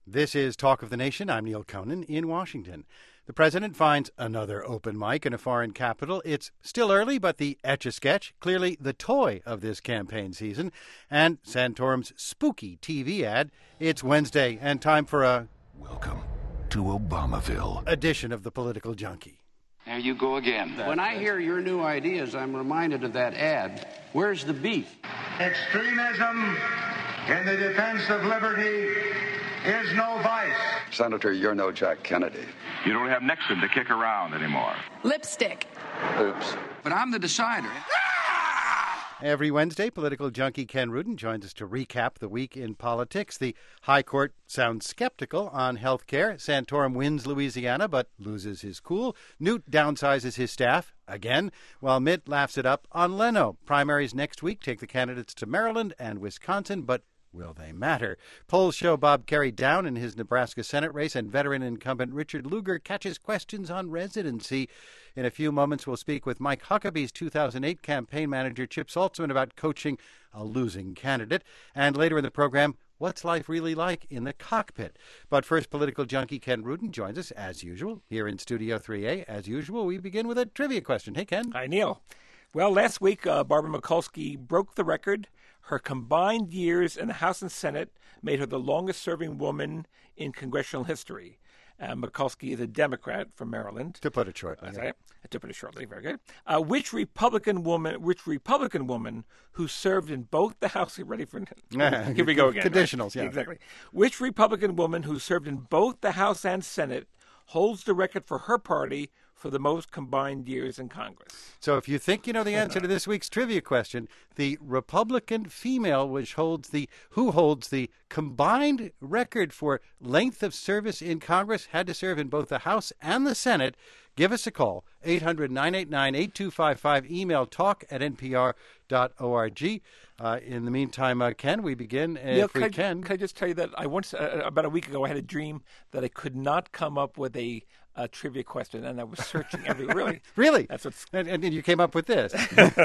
This is Talk of the Nation. I'm Neil Conan in Washington. The president finds another open mic in a foreign capital. It's still early, but the Etch-a-Sketch, clearly the toy of this campaign season. And Santorum's spooky TV ad. It's Wednesday and time for a Welcome to Obamaville edition of the Political Junkie. There you go again. When I hear your new ideas, I'm reminded of that ad. Where's the beef? Extremism in the defense of liberty is no vice. Senator, you're no Jack Kennedy. You don't have Nixon to kick around anymore. Lipstick. Oops. But I'm the decider. Every Wednesday, political junkie Ken Rudin joins us to recap the week in politics. The High Court sounds skeptical on health care. Santorum wins Louisiana but loses his cool. Newt downsizes his staff again, while Mitt laughs it up on Leno. Primaries next week take the candidates to Maryland and Wisconsin, but will they matter? Polls show Bob Kerrey down in his Nebraska Senate race, and veteran incumbent Richard Lugar catches questions on residency. In a few moments, we'll speak with Mike Huckabee's 2008 campaign manager Chip Saltzman about coaching a losing candidate. And later in the program, what's life really like in the cockpit? But first, political junkie Ken Rudin joins us, as usual, here in Studio 3A. As usual, we begin with a trivia question. Hey, Ken. Hi, Neil. Well, last week, Barbara Mikulski broke the record. Her combined years in the House and Senate made her the longest-serving woman in congressional history. Mikulski is a Democrat from Maryland. To put it shortly. That's right. To put it shortly, very good. Which Republican woman who served in both the House? Ready for here we go again. Conditionals, right? yeah. Exactly. Which Republican woman who served in both the House and Senate holds the record for her party for the most combined years in Congress? So if you think you know the answer to this week's trivia question, the Republican female who holds the combined record for length of service in Congress, had to serve in both the House and the Senate. Give us a call, 800-989-8255, email talk@npr.org. In the meantime, Ken, we begin, Neil, if we can. Can I just tell you that I once, about a week ago, I had a dream that I could not come up with a trivia question, and I was searching everywhere. Really? Really? That's what's... And you came up with this.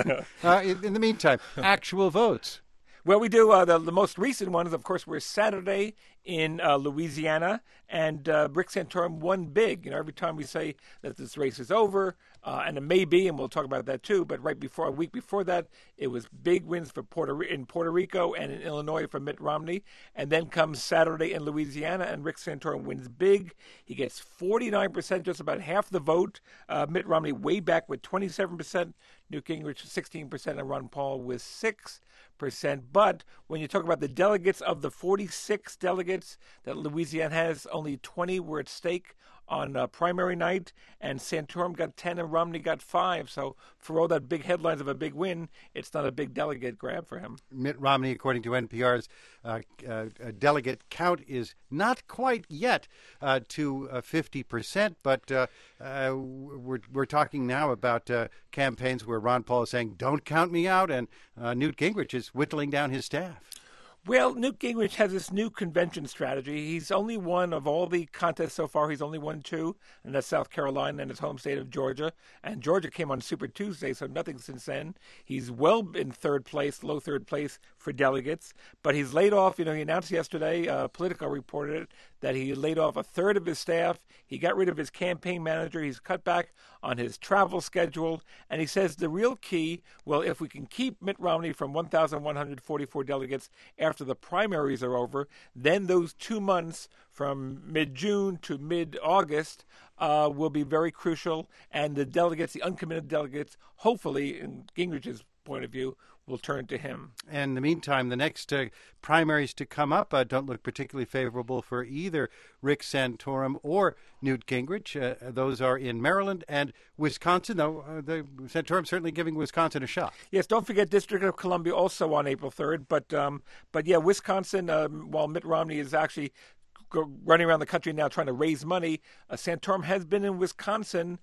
In the meantime, actual votes. Well, we do. The most recent ones, of course, were Saturday in Louisiana, and Rick Santorum won big. You know, every time we say that this race is over, and it may be, and we'll talk about that too, but a week before that, it was big wins for in Puerto Rico and in Illinois for Mitt Romney. And then comes Saturday in Louisiana, and Rick Santorum wins big. He gets 49%, just about half the vote. Mitt Romney way back with 27%, Newt Gingrich 16%, and Ron Paul with 6%. But when you talk about the delegates, of the 46 delegates that Louisiana has, only 20 were at stake on primary night, and Santorum got 10 and Romney got 5. So for all that big headlines of a big win, it's not a big delegate grab for him. Mitt Romney, according to NPR's delegate count, is not quite yet to 50%, but we're talking now about campaigns where Ron Paul is saying, don't count me out, and Newt Gingrich is whittling down his staff. Well, Newt Gingrich has this new convention strategy. He's only won, of all the contests so far, he's only won 2, and that's South Carolina and his home state of Georgia. And Georgia came on Super Tuesday, so nothing since then. He's well in third place, low third place for delegates. But he's laid off, he announced yesterday, Politico reported it, that he laid off a third of his staff. He got rid of his campaign manager. He's cut back on his travel schedule. And he says the real key, well, if we can keep Mitt Romney from 1,144 delegates after the primaries are over, then those 2 months from mid-June to mid-August will be very crucial. And the delegates, the uncommitted delegates, hopefully, in Gingrich's point of view, will turn to him. And in the meantime, the next primaries to come up don't look particularly favorable for either Rick Santorum or Newt Gingrich. Those are in Maryland and Wisconsin, though Santorum certainly giving Wisconsin a shot. Yes, don't forget District of Columbia also on April 3rd. But yeah, Wisconsin, while Mitt Romney is actually running around the country now trying to raise money, Santorum has been in Wisconsin,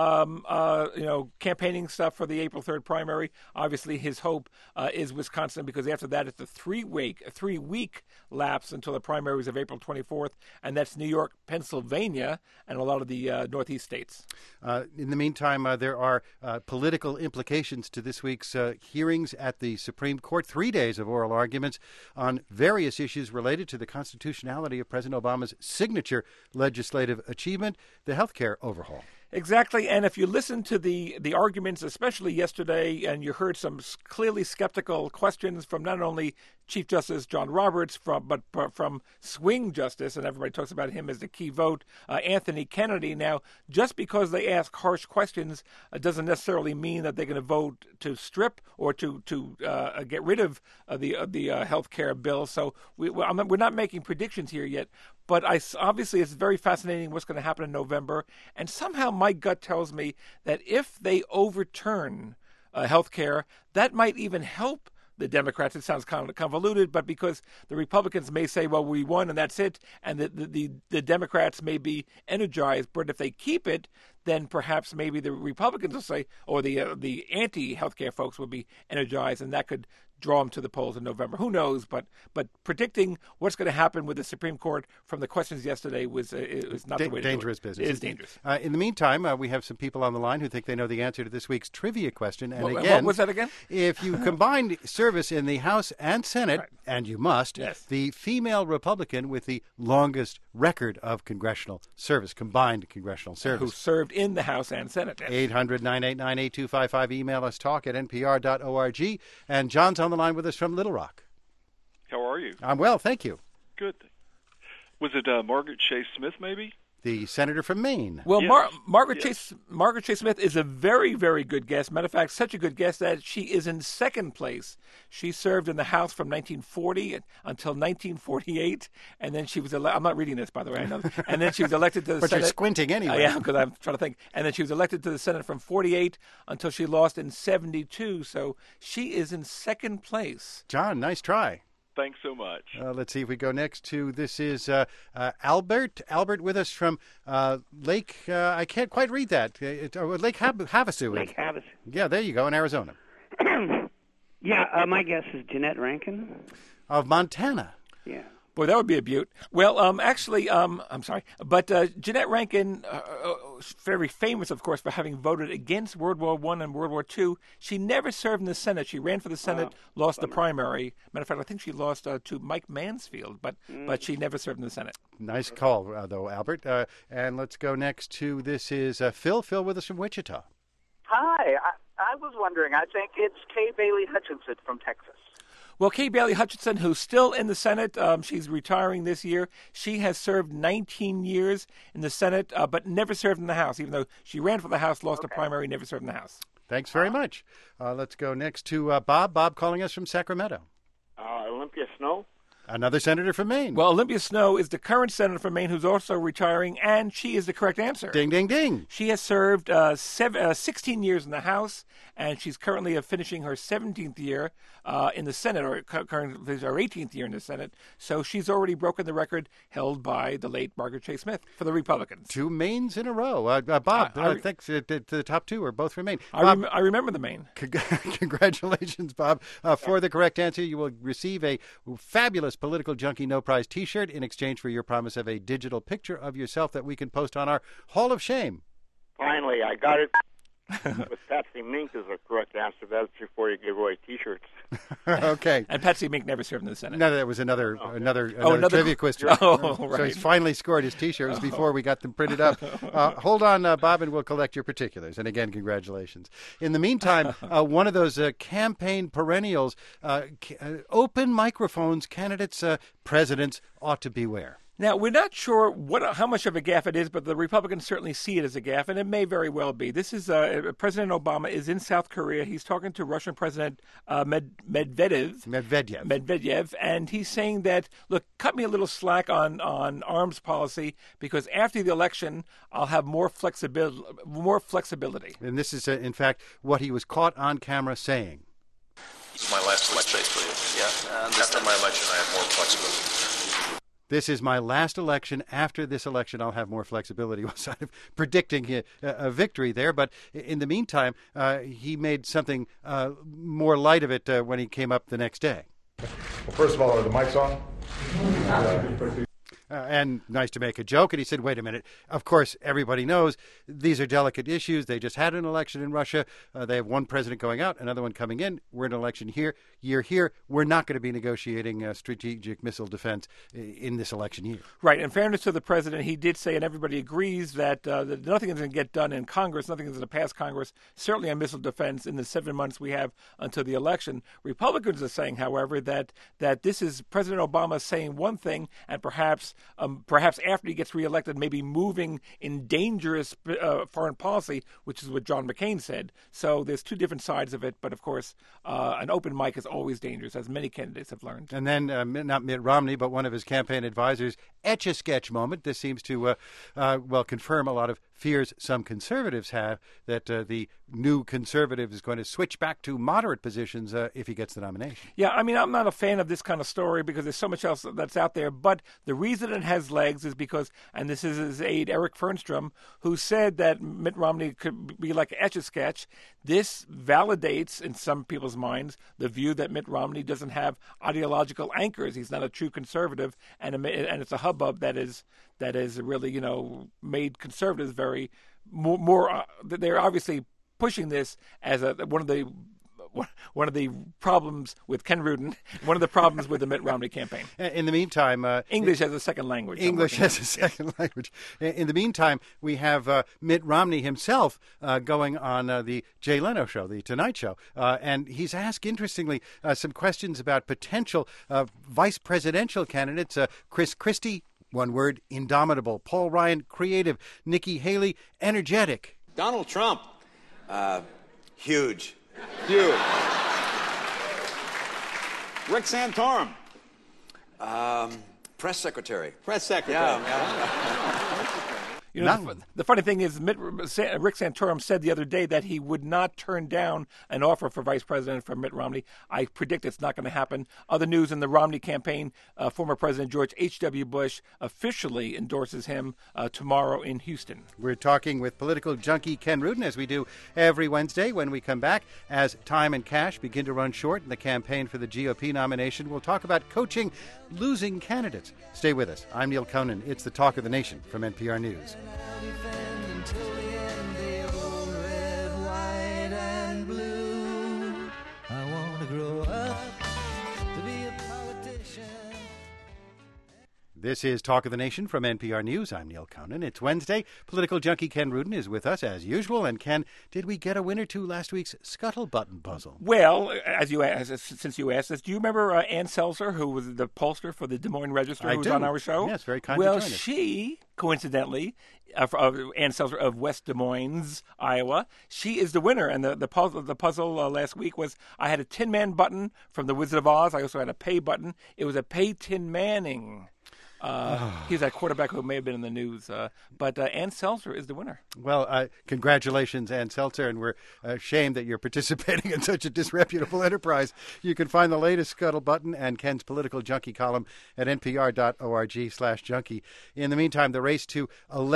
campaigning stuff for the April 3rd primary. Obviously, his hope is Wisconsin, because after that, it's a three-week lapse until the primaries of April 24th, and that's New York, Pennsylvania, and a lot of the Northeast states. In the meantime, there are political implications to this week's hearings at the Supreme Court. 3 days of oral arguments on various issues related to the constitutionality of President President Obama's signature legislative achievement, the health care overhaul. Exactly, and if you listen to the arguments, especially yesterday, and you heard some clearly skeptical questions from not only Chief Justice John Roberts, but from swing justice, and everybody talks about him as the key vote, Anthony Kennedy. Now, just because they ask harsh questions doesn't necessarily mean that they're going to vote to strip or to get rid of the health care bill. So we're not making predictions here yet. But obviously, it's very fascinating what's going to happen in November. And somehow my gut tells me that if they overturn health care, that might even help the Democrats. It sounds kind of convoluted, but because the Republicans may say, well, we won and that's it, and the Democrats may be energized. But if they keep it, then perhaps maybe the Republicans will say, or the anti-healthcare folks will be energized, and that could draw them to the polls in November. Who knows? But predicting what's going to happen with the Supreme Court from the questions yesterday was not the way to dangerous do it. business. It is dangerous. In the meantime, we have some people on the line who think they know the answer to this week's trivia question. And what was that again? If you combine service in the House and Senate, right, and you must, yes, the female Republican with the longest record of congressional service, combined congressional service, who served in the House and Senate. Yes. 800-989-8255. Email us talk@npr.org. And John's on the line with us from Little Rock. How are you? I'm well, thank you. Good. Was it Margaret Chase Smith, maybe? The senator from Maine. Well, yes. Margaret Chase Smith is a very, very good guest. Matter of fact, such a good guest that she is in second place. She served in the House from 1940 until 1948, and then she was elected. I'm not reading this, by the way. I know. And then she was elected to the but Senate. But you're squinting anyway. Yeah, because I'm trying to think. And then she was elected to the Senate from 48 until she lost in 72. So she is in second place. John, nice try. Thanks so much. Let's see if we go next to, this is Albert. Albert with us from Lake, I can't quite read that. Lake Havasu. Lake Havasu. Yeah, there you go, in Arizona. Yeah, my guess is Jeanette Rankin. Of Montana. Yeah. Boy, that would be a beaut. Well, actually, I'm sorry, but Jeanette Rankin, very famous, of course, for having voted against World War I and World War II. She never served in the Senate. She ran for the Senate, lost the primary. Matter of fact, I think she lost to Mike Mansfield, but she never served in the Senate. Nice call, though, Albert. And let's go next to, this is Phil. Phil with us from Wichita. Hi. I was wondering, I think it's Kay Bailey Hutchinson from Texas. Well, Kay Bailey Hutchinson, who's still in the Senate, she's retiring this year. She has served 19 years in the Senate, but never served in the House, even though she ran for the House, lost the primary, never served in the House. Thanks very much. Let's go next to Bob. Bob calling us from Sacramento. Olympia Snowe. Another senator from Maine. Well, Olympia Snowe is the current senator from Maine who's also retiring, and she is the correct answer. Ding, ding, ding. She has served 16 years in the House, and she's currently finishing her 17th year in the Senate, or currently her 18th year in the Senate. So she's already broken the record held by the late Margaret Chase Smith for the Republicans. 2 Maines in a row. Bob, I think the top 2 are both from Maine. I remember the Maine. Congratulations, Bob. For the correct answer, you will receive a fabulous Political Junkie No Prize T-shirt in exchange for your promise of a digital picture of yourself that we can post on our Hall of Shame. Finally, I got it. With Patsy Mink is the correct answer. That's before you give away T-shirts. Okay. And Patsy Mink never served in the Senate. No, that was another trivia question. Oh, right. So he's finally scored his T-shirt. It was before we got them printed up. Hold on, Bob, and we'll collect your particulars. And again, congratulations. In the meantime, one of those campaign perennials, open microphones, candidates, presidents ought to beware. Now, we're not sure how much of a gaffe it is, but the Republicans certainly see it as a gaffe, and it may very well be. This is President Obama is in South Korea. He's talking to Russian President Medvedev, and he's saying that, look, cut me a little slack on arms policy, because after the election, I'll have more flexibility. And this is, in fact, what he was caught on camera saying. This is my last election, basically. Yeah. After my election, I have more flexibility. This is my last election. After this election, I'll have more flexibility. Was sort of predicting a victory there. But in the meantime, he made something more light of it when he came up the next day. Well, first of all, are the mics on? and nice to make a joke. And he said, wait a minute, of course, everybody knows these are delicate issues. They just had an election in Russia. They have one president going out, another one coming in. We're in an election year here. We're not going to be negotiating strategic missile defense in this election year. Right. In fairness to the president, he did say, and everybody agrees, that nothing is going to get done in Congress, nothing is going to pass Congress, certainly on missile defense in the 7 months we have until the election. Republicans are saying, however, that this is President Obama saying one thing, and perhaps after he gets reelected, maybe moving in dangerous foreign policy, which is what John McCain said. So there's two different sides of it, but of course, an open mic is always dangerous, as many candidates have learned. And then, not Mitt Romney, but one of his campaign advisors, Etch-a-Sketch moment. This seems to, confirm a lot of fears some conservatives have that the new conservative is going to switch back to moderate positions if he gets the nomination. Yeah, I mean, I'm not a fan of this kind of story because there's so much else that's out there. But the reason it has legs is because, and this is his aide, Eric Fernstrom, who said that Mitt Romney could be like Etch-a-Sketch. This validates, in some people's minds, the view that Mitt Romney doesn't have ideological anchors. He's not a true conservative, and it's a hubbub that is really, made conservatives very more. They're obviously pushing this as one of the problems with Ken Rudin, one of the problems with the Mitt Romney campaign. In the meantime, English as a second language. English as a second language. In the meantime, we have Mitt Romney himself going on the Jay Leno show, the Tonight Show, and he's asked, interestingly, some questions about potential vice presidential candidates. Chris Christie, one word, indomitable. Paul Ryan, creative. Nikki Haley, energetic. Donald Trump, huge. Rick Santorum, Press secretary. The funny thing is, Rick Santorum said the other day that he would not turn down an offer for vice president from Mitt Romney. I predict it's not going to happen. Other news in the Romney campaign, former President George H.W. Bush officially endorses him tomorrow in Houston. We're talking with political junkie Ken Rudin, as we do every Wednesday. When we come back, as time and cash begin to run short in the campaign for the GOP nomination, we'll talk about coaching losing candidates. Stay with us. I'm Neil Conan. It's the Talk of the Nation from NPR News. This is Talk of the Nation from NPR News. I'm Neil Conan. It's Wednesday. Political junkie Ken Rudin is with us as usual. And Ken, did we get a winner to last week's Scuttle-Button puzzle? Well, since you asked this, do you remember Ann Selzer, who was the pollster for the Des Moines Register, who was on our show? Yes, very kind to join us. She, coincidentally, Ann Selzer of West Des Moines, Iowa, she is the winner. And the puzzle last week was, I had a Tin Man button from The Wizard of Oz. I also had a pay button. It was a pay Tin Manning. He's that quarterback who may have been in the news. But Ann Selzer is the winner. Well, congratulations, Ann Selzer, and we're ashamed that you're participating in such a disreputable enterprise. You can find the latest Scuttle-Button and Ken's political junkie column at npr.org/junkie. In the meantime, the race to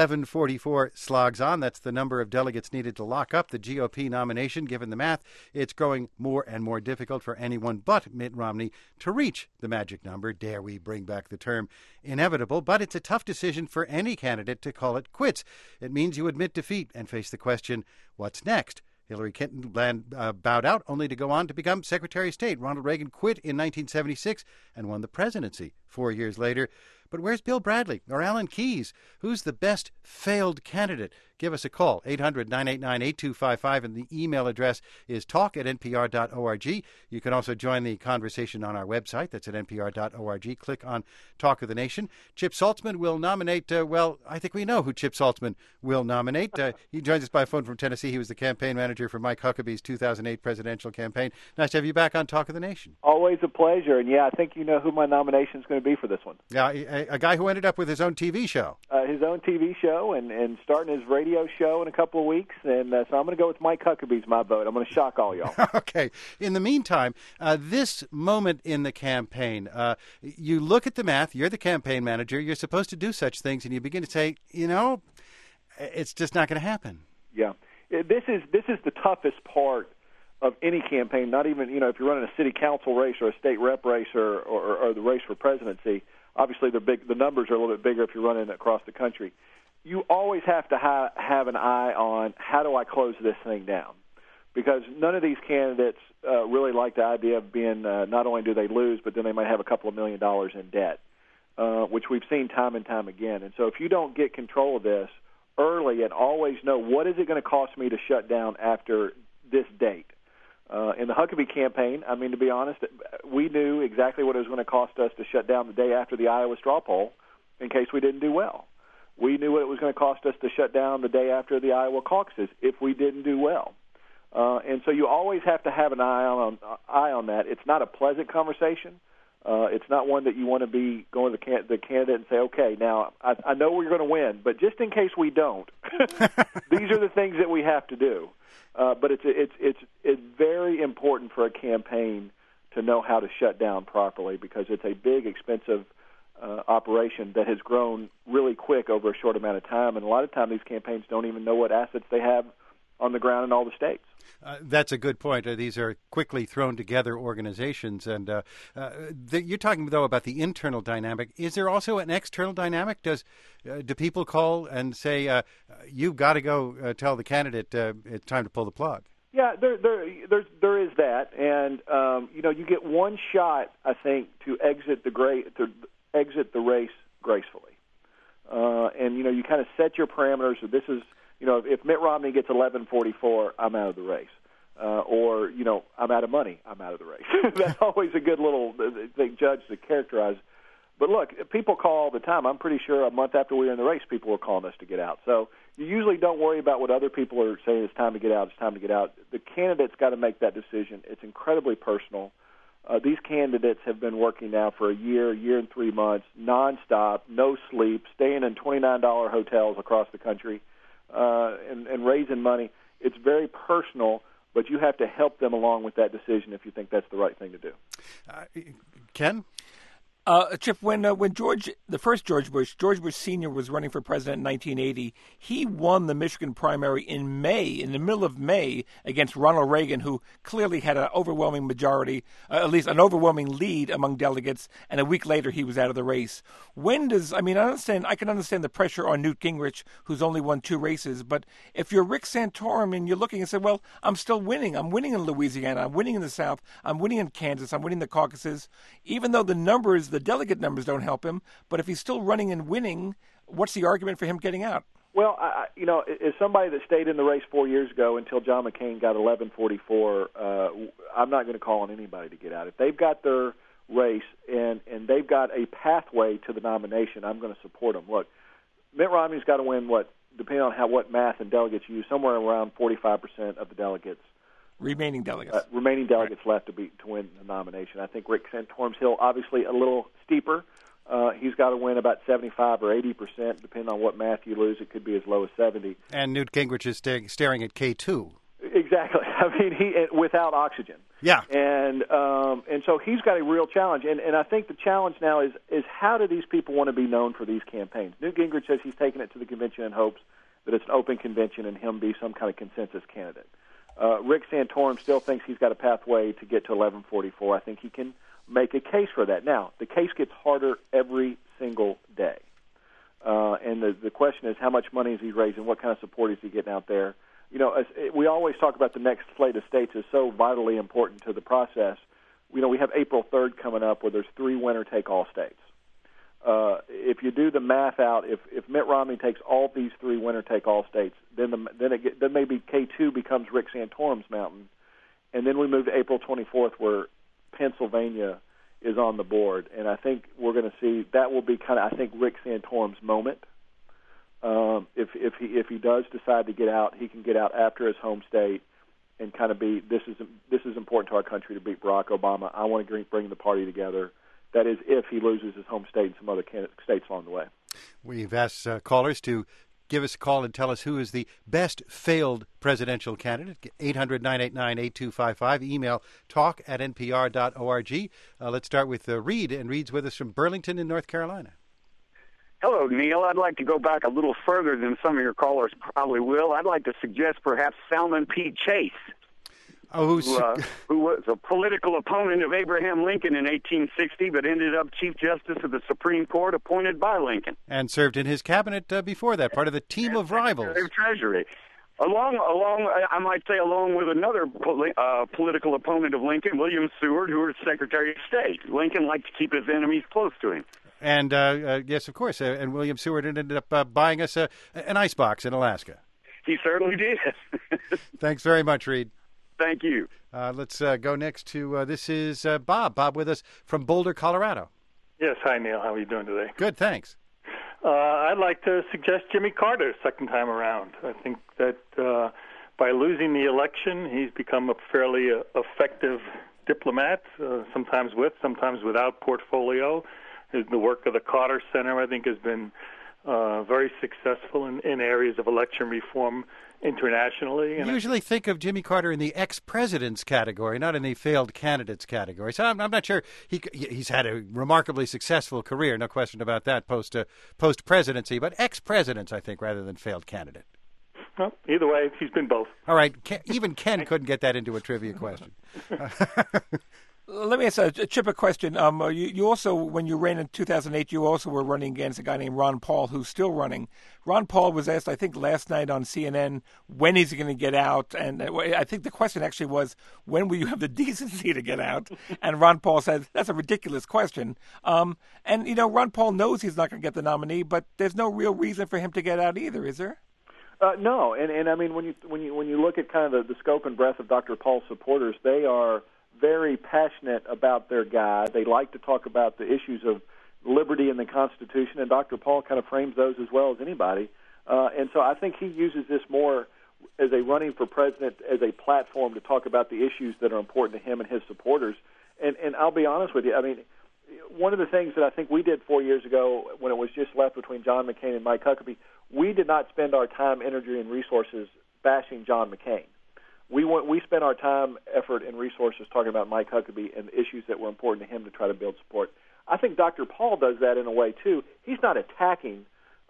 1144 slogs on. That's the number of delegates needed to lock up the GOP nomination. Given the math, it's growing more and more difficult for anyone but Mitt Romney to reach the magic number. Dare we bring back the term inevitable, but it's a tough decision for any candidate to call it quits. It means you admit defeat and face the question, what's next? Hillary Clinton bowed out only to go on to become Secretary of State. Ronald Reagan quit in 1976 and won the presidency 4 years later. But where's Bill Bradley or Alan Keyes? Who's the best failed candidate? Give us a call, 800-989-8255, and the email address is talk@npr.org. You can also join the conversation on our website. That's at npr.org. Click on Talk of the Nation. Chip Saltzman will nominate, I think we know who Chip Saltzman will nominate. He joins us by phone from Tennessee. He was the campaign manager for Mike Huckabee's 2008 presidential campaign. Nice to have you back on Talk of the Nation. Always a pleasure. And, I think you know who my nomination is going to be for this one. Yeah, a guy who ended up with his own TV show. His own TV show and starting his radio show in a couple of weeks. And so I'm going to go with Mike Huckabee's my vote. I'm going to shock all y'all. Okay. In the meantime, this moment in the campaign, you look at the math. You're the campaign manager. You're supposed to do such things, and you begin to say, it's just not going to happen. Yeah. This is the toughest part of any campaign, not even, if you're running a city council race or a state rep race or the race for presidency. obviously they're big. The numbers are a little bit bigger if you're running across the country. You always have to have an eye on how do I close this thing down, because none of these candidates really like the idea of being not only do they lose, but then they might have a couple of $1 million in debt, which we've seen time and time again. And so if you don't get control of this early and always know what is it going to cost me to shut down after this date. In the Huckabee campaign, I mean, to be honest, we knew exactly what it was going to cost us to shut down the day after the Iowa straw poll in case we didn't do well. We knew what it was going to cost us to shut down the day after the Iowa caucuses if we didn't do well. And so you always have to have an eye on that. It's not a pleasant conversation. It's not one that you want to be going to the candidate and say, okay, now I know we're going to win, but just in case we don't, these are the things that we have to do. But it's very important for a campaign to know how to shut down properly, because it's a big, expensive operation that has grown really quick over a short amount of time. And a lot of times these campaigns don't even know what assets they have on the ground in all the states. That's a good point. These are quickly thrown together organizations. And you're talking, though, about the internal dynamic. Is there also an external dynamic? Do people call and say, you've got to go tell the candidate it's time to pull the plug? Yeah, there is that. And, you get one shot, I think, to exit the race gracefully. And, you kind of set your parameters. So this is, if Mitt Romney gets 1144, I'm out of the race. Or, I'm out of money, I'm out of the race. That's always a good little judge to characterize. But look, people call all the time. I'm pretty sure a month after we were in the race, people were calling us to get out. So you usually don't worry about what other people are saying. It's time to get out. It's time to get out. The candidate's got to make that decision. It's incredibly personal. These candidates have been working now for a year and 3 months, nonstop, no sleep, staying in $29 hotels across the country, and raising money. It's very personal, but you have to help them along with that decision if you think that's the right thing to do. Ken? Chip, when the first George Bush Sr. was running for president in 1980, he won the Michigan primary in the middle of May, against Ronald Reagan, who clearly had an overwhelming majority, at least an overwhelming lead among delegates, and a week later he was out of the race. I can understand the pressure on Newt Gingrich, who's only won 2 races, but if you're Rick Santorum and you're looking and say, well, I'm still winning. I'm winning in Louisiana. I'm winning in the South. I'm winning in Kansas. I'm winning the caucuses, even though the delegate numbers don't help him, but if he's still running and winning, what's the argument for him getting out? Well, as somebody that stayed in the race 4 years ago until John McCain got 1144, I'm not going to call on anybody to get out. If they've got their race and they've got a pathway to the nomination, I'm going to support them. Look, Mitt Romney's got to win depending on what math and delegates you use, somewhere around 45% of the delegates. Remaining delegates right. Left to win the nomination. I think Rick Santorum's hill, obviously a little steeper. He's got to win about 75 or 80%, depending on what math you lose. It could be as low as 70. And Newt Gingrich is staring at K2. Exactly. I mean, he without oxygen. Yeah. And so he's got a real challenge. And I think the challenge now is how do these people want to be known for these campaigns? Newt Gingrich says he's taking it to the convention in hopes that it's an open convention and him be some kind of consensus candidate. Rick Santorum still thinks he's got a pathway to get to 1144. I think he can make a case for that. Now, the case gets harder every single day. And the question is, how much money is he raising? What kind of support is he getting out there? We always talk about the next slate of states is so vitally important to the process. We have April 3rd coming up where there's 3 winner-take-all states. If you do the math out, if Mitt Romney takes all these 3 winner-take-all states, then maybe K2 becomes Rick Santorum's mountain, and then we move to April 24th where Pennsylvania is on the board, and I think we're going to see that will be kind of, I think, Rick Santorum's moment. If he does decide to get out, he can get out after his home state and kind of be this is important to our country to beat Barack Obama. I want to bring the party together. That is, if he loses his home state and some other states along the way. We've asked callers to give us a call and tell us who is the best failed presidential candidate. 800-989-8255. Email talk@npr.org. Let's start with Reed, and Reed's with us from Burlington in North Carolina. Hello, Neil. I'd like to go back a little further than some of your callers probably will. I'd like to suggest perhaps Salmon P. Chase. who was a political opponent of Abraham Lincoln in 1860, but ended up Chief Justice of the Supreme Court appointed by Lincoln. And served in his cabinet before that, part of the team of rivals. Secretary of Treasury. Along, I might say, along with another political opponent of Lincoln, William Seward, who was Secretary of State. Lincoln liked to keep his enemies close to him. And, yes, of course, and William Seward ended up buying us an icebox in Alaska. He certainly did. Thanks very much, Reed. Thank you. Let's go next to, this is Bob. Bob with us from Boulder, Colorado. Yes, hi, Neil. How are you doing today? Good, thanks. I'd like to suggest Jimmy Carter second time around. I think that by losing the election, he's become a fairly effective diplomat, sometimes with, sometimes without portfolio. The work of the Carter Center, I think, has been very successful in areas of election reform internationally. You usually think of Jimmy Carter in the ex-presidents category, not in the failed candidates category. So I'm not sure. He's had a remarkably successful career, no question about that, post-presidency, but ex-presidents, I think, rather than failed candidate. Well, either way, he's been both. All right. Even Ken couldn't get that into a trivia question. Let me ask Chip a question. You also, when you ran in 2008, you also were running against a guy named Ron Paul, who's still running. Ron Paul was asked, I think, last night on CNN, when is he going to get out? And I think the question actually was, when will you have the decency to get out? And Ron Paul said, that's a ridiculous question. And, Ron Paul knows he's not going to get the nominee, but there's no real reason for him to get out either, is there? No, and I mean, when you look at kind of the scope and breadth of Dr. Paul's supporters, they are very passionate about their guy. They like to talk about the issues of liberty and the Constitution, and Dr. Paul kind of frames those as well as anybody. And so I think he uses this more as a running for president as a platform to talk about the issues that are important to him and his supporters. And I'll be honest with you, I mean, one of the things that I think we did 4 years ago when it was just left between John McCain and Mike Huckabee, we did not spend our time, energy, and resources bashing John McCain. We spent our time, effort, and resources talking about Mike Huckabee and the issues that were important to him to try to build support. I think Dr. Paul does that in a way, too. He's not attacking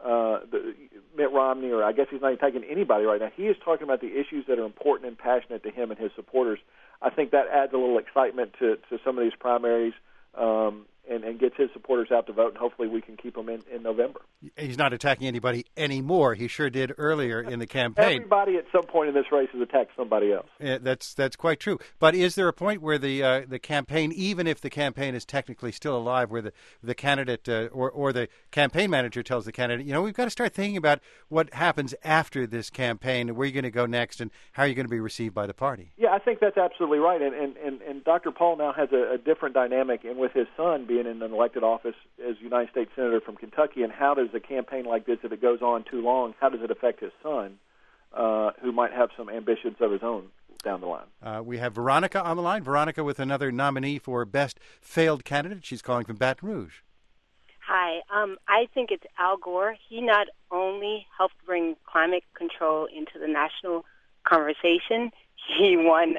Mitt Romney, or I guess he's not attacking anybody right now. He is talking about the issues that are important and passionate to him and his supporters. I think that adds a little excitement to some of these primaries and gets his supporters out to vote, and hopefully we can keep them in November. He's not attacking anybody anymore. He sure did earlier in the campaign. Everybody at some point in this race has attacked somebody else. That's quite true. But is there a point where the campaign, even if the campaign is technically still alive, where the candidate or the campaign manager tells the candidate, we've got to start thinking about what happens after this campaign, where you're going to go next, and how you're going to be received by the party? Yeah, I think that's absolutely right. And Dr. Paul now has a different dynamic, and with his son being in an elected office as United States Senator from Kentucky, and how does a campaign like this, if it goes on too long, how does it affect his son, who might have some ambitions of his own down the line? We have Veronica on the line. Veronica with another nominee for Best Failed Candidate. She's calling from Baton Rouge. Hi. I think it's Al Gore. He not only helped bring climate control into the national conversation, he won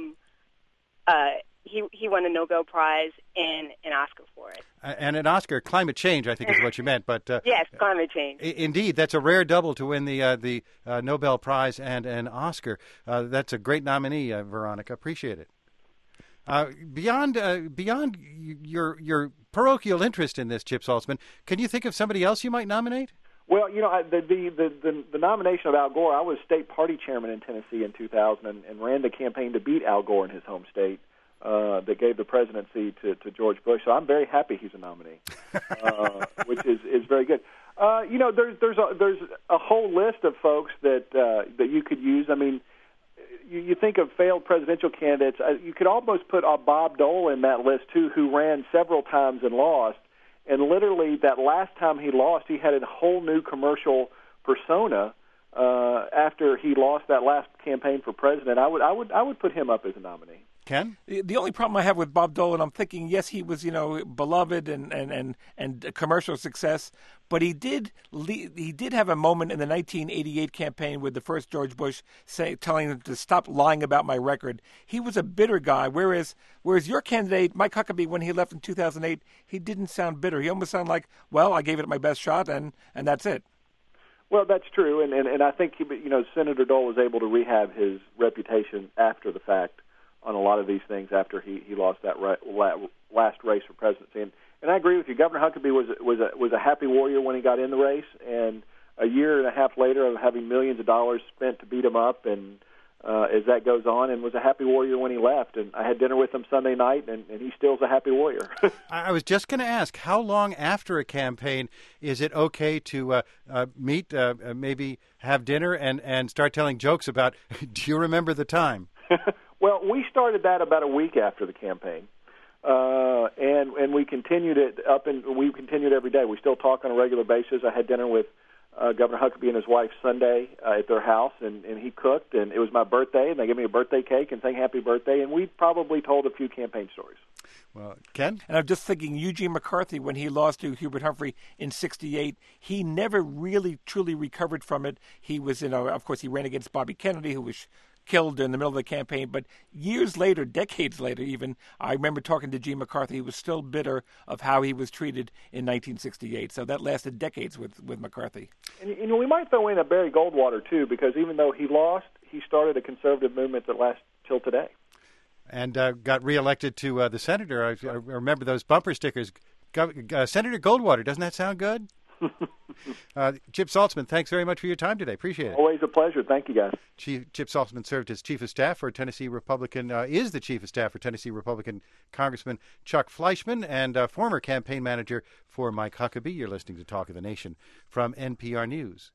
he won a Nobel Prize and an Oscar for it. And an Oscar, climate change, I think is what you meant. But yes, climate change. Indeed, that's a rare double to win the Nobel Prize and an Oscar. That's a great nominee, Veronica. Appreciate it. Beyond your parochial interest in this, Chip Saltzman, can you think of somebody else you might nominate? Well, the nomination of Al Gore, I was state party chairman in Tennessee in 2000 and ran the campaign to beat Al Gore in his home state. That gave the presidency to George Bush. So I'm very happy he's a nominee, which is very good. There's a whole list of folks that you could use. I mean, you think of failed presidential candidates. You could almost put Bob Dole in that list too, who ran several times and lost. And literally, that last time he lost, he had a whole new commercial persona after he lost that last campaign for president. I would put him up as a nominee. Ken? The only problem I have with Bob Dole, and I'm thinking, yes, he was, beloved and a commercial success, but he did have a moment in the 1988 campaign with the first George Bush telling him to stop lying about my record. He was a bitter guy, whereas your candidate, Mike Huckabee, when he left in 2008, he didn't sound bitter. He almost sounded like, well, I gave it my best shot, and that's it. Well, that's true, and I think Senator Dole was able to rehab his reputation after the fact on a lot of these things after he lost that last race for presidency. And I agree with you. Governor Huckabee was a happy warrior when he got in the race, and a year and a half later of having millions of dollars spent to beat him up, and as that goes on, and was a happy warrior when he left. And I had dinner with him Sunday night, and he still's a happy warrior. I was just going to ask, how long after a campaign is it okay to meet, maybe have dinner, and start telling jokes about, do you remember the time? Well, we started that about a week after the campaign. And we continued it we continued every day. We still talk on a regular basis. I had dinner with Governor Huckabee and his wife Sunday at their house, and he cooked, and it was my birthday, and they gave me a birthday cake and sang happy birthday, and we probably told a few campaign stories. Well, Ken? And I'm just thinking, Eugene McCarthy, when he lost to Hubert Humphrey in '68, he never really truly recovered from it. He was, of course, he ran against Bobby Kennedy, who was killed in the middle of the campaign. But years later, decades later even, I remember talking to Gene McCarthy. He was still bitter of how he was treated in 1968. So that lasted decades with McCarthy. And we might throw in a Barry Goldwater, too, because even though he lost, he started a conservative movement that lasts till today. And got reelected to the senator. I remember those bumper stickers. Senator Goldwater, doesn't that sound good? Chip Saltzman, thanks very much for your time today. Appreciate it. Always a pleasure. Thank you, guys. Chip Saltzman served as chief of staff for Tennessee Republican, is the chief of staff for Tennessee Republican Congressman Chuck Fleischman, and former campaign manager for Mike Huckabee. You're listening to Talk of the Nation from NPR News.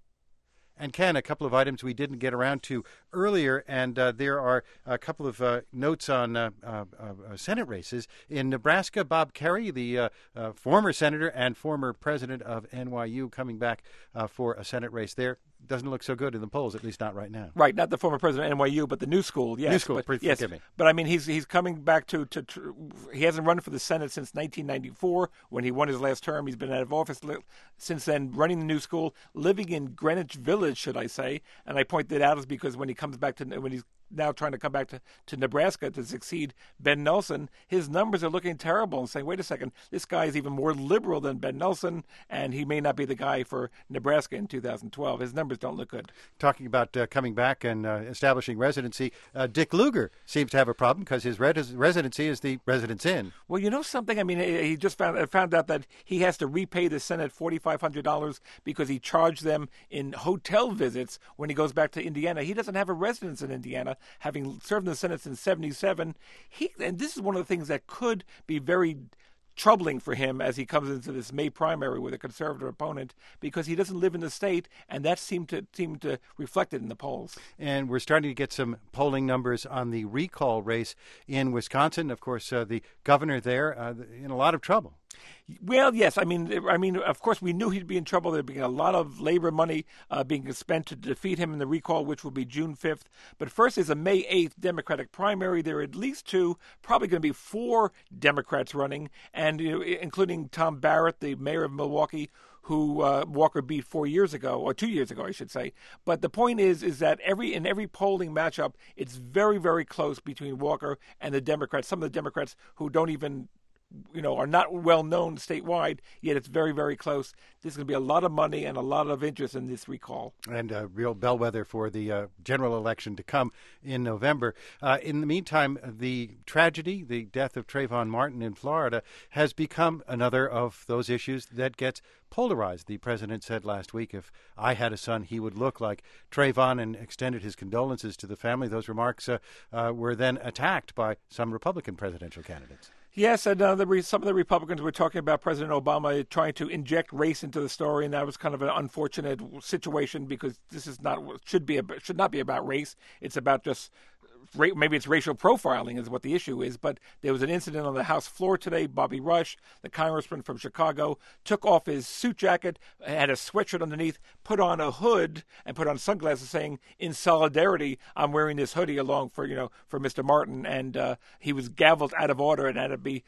And Ken, a couple of items we didn't get around to earlier, and there are a couple of notes on Senate races. In Nebraska, Bob Kerrey, the former senator and former president of NYU, coming back for a Senate race there. Doesn't look so good in the polls, at least not right now. Right, not the former president of NYU, but the new school. Yes, new school. Yes, forgive me. But I mean, he's coming back to he hasn't run for the Senate since 1994 when he won his last term. He's been out of office since then, running the new school, living in Greenwich Village, should I say? And I point that out is because when he's now trying to come back to Nebraska to succeed Ben Nelson, his numbers are looking terrible and saying, wait a second, this guy is even more liberal than Ben Nelson, and he may not be the guy for Nebraska in 2012. His numbers don't look good. Talking about coming back and establishing residency, Dick Lugar seems to have a problem because his residency is the residence inn. Well, you know something? I mean, he just found out that he has to repay the Senate $4,500 because he charged them in hotel visits when he goes back to Indiana. He doesn't have a residence in Indiana, having served in the Senate since '77. And this is one of the things that could be very troubling for him as he comes into this May primary with a conservative opponent, because he doesn't live in the state, and that seemed to reflect it in the polls. And we're starting to get some polling numbers on the recall race in Wisconsin. Of course, the governor there in a lot of trouble. Well, yes. I mean, of course, we knew he'd be in trouble. There'd be a lot of labor money being spent to defeat him in the recall, which will be June 5th. But first is a May 8th Democratic primary. There are at least two, probably going to be 4 Democrats running, and including Tom Barrett, the mayor of Milwaukee, who Walker beat 4 years ago, or 2 years ago, I should say. But the point is that in every polling matchup, it's very, very close between Walker and the Democrats. Some of the Democrats who don't even are not well known statewide, yet it's very, very close. There's going to be a lot of money and a lot of interest in this recall. And a real bellwether for the general election to come in November. In the meantime, the tragedy, the death of Trayvon Martin in Florida, has become another of those issues that gets polarized. The president said last week, if I had a son, he would look like Trayvon, and extended his condolences to the family. Those remarks were then attacked by some Republican presidential candidates. Yes, and some of the Republicans were talking about President Obama trying to inject race into the story, and that was kind of an unfortunate situation because this is should not be about race. It's about just maybe it's racial profiling is what the issue is. But there was an incident on the House floor today. Bobby Rush, the congressman from Chicago, took off his suit jacket, had a sweatshirt underneath, put on a hood, and put on sunglasses, saying, "In solidarity, I'm wearing this hoodie along for Mr. Martin." And he was gavelled out of order and had to be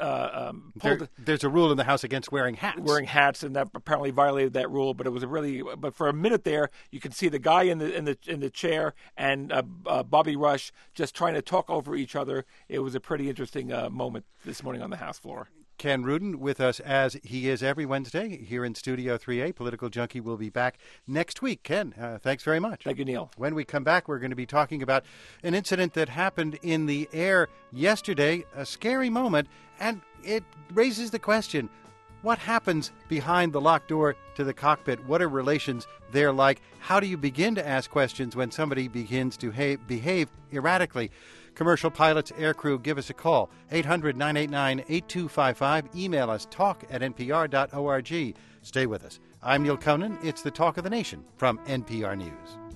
pulled. There's a rule in the House against wearing hats, and that apparently violated that rule. But it was but for a minute there, you could see the guy in the chair and Bobby Rush just trying to talk over each other. It was a pretty interesting moment this morning on the House floor. Ken Rudin with us as he is every Wednesday here in Studio 3A. Political Junkie will be back next week. Ken, thanks very much. Thank you, Neil. When we come back, we're going to be talking about an incident that happened in the air yesterday, a scary moment, and it raises the question, what happens behind the locked door to the cockpit? What are relations there like? How do you begin to ask questions when somebody begins to behave erratically? Commercial pilots, aircrew, give us a call. 800-989-8255. Email us, talk@npr.org. Stay with us. I'm Neil Conan. It's the Talk of the Nation from NPR News.